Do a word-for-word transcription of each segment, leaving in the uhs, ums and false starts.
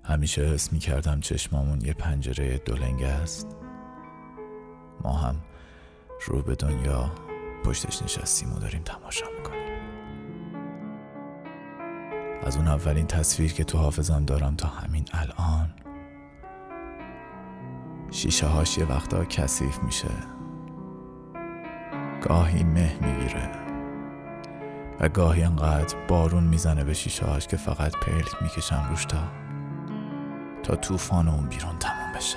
همیشه حس می کردم چشمامون یه پنجره دولنگه است. ما هم رو به دنیا پشتش نشستیم و داریم تماشا میکنیم. از اون اولین تصویر که تو حافظم دارم تا همین الان، شیشه هاش یه وقتا کثیف میشه، گاهی مه میگیره و گاهی انقدر بارون میزنه به شیشه هاش که فقط پلک میکشم روش تا تا طوفان اون بیرون تموم بشه.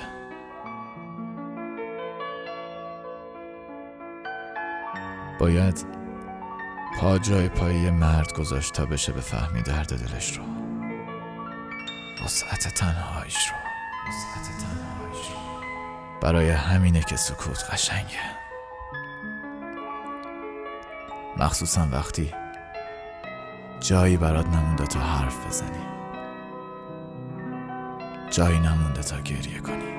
باید پا جای پای یه مرد گذاشت تا بشه بفهمی درد دلش رو، وسعت تنهاییش رو وسعت تنهاییش رو برای همینه که سکوت قشنگه، مخصوصا وقتی جایی برات نمونده تا حرف بزنی، جایی نمونده تا گریه کنی.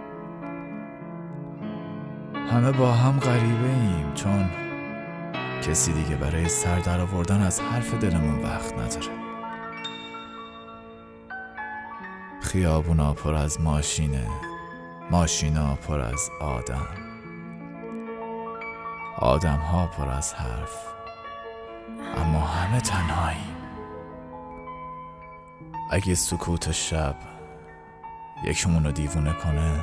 همه با هم غریبه ایم، چون کسی دیگه برای سر در آوردن از حرف دلمون وقت نداره. خیابونا پر از ماشینه، ماشینا پر از آدم، آدم ها پر از حرف، اما همه تنهاییم. اگه سکوت شب یکمون رو دیوونه کنه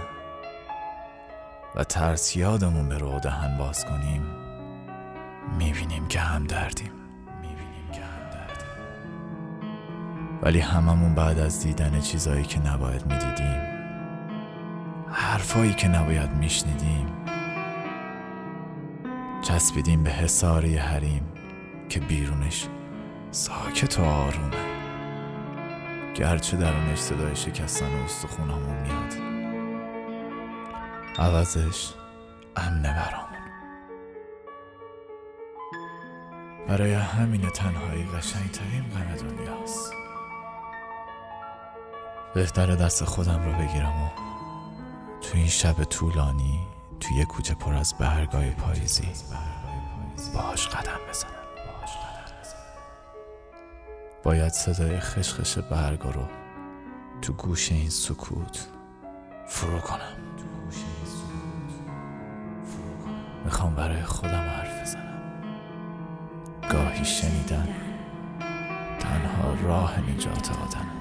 و ترس یادمون به رو دهن باز کنیم، میبینیم که هم دردیم میبینیم که هم دردیم ولی هممون بعد از دیدن چیزایی که نباید میدیدیم، حرفایی که نباید میشنیدیم، چسبیدیم به حصاری حریم که بیرونش ساکت و آرومه، گرچه درونش صدای شکستن استخونامون میاد، عوضش امنه برامون. برای همین تنهایی قشنگترین غم دنیاست. بهتره دست خودم رو بگیرم و تو این شب طولانی توی یه کوچه پر از برگای پاییزی باهاش قدم بزنم. باید صدای خشخش برگا رو تو گوش این سکوت فرو کنم. میخوام برای خودم حرف بزنم. گاهی شنیدن تنها راه نجات آدم.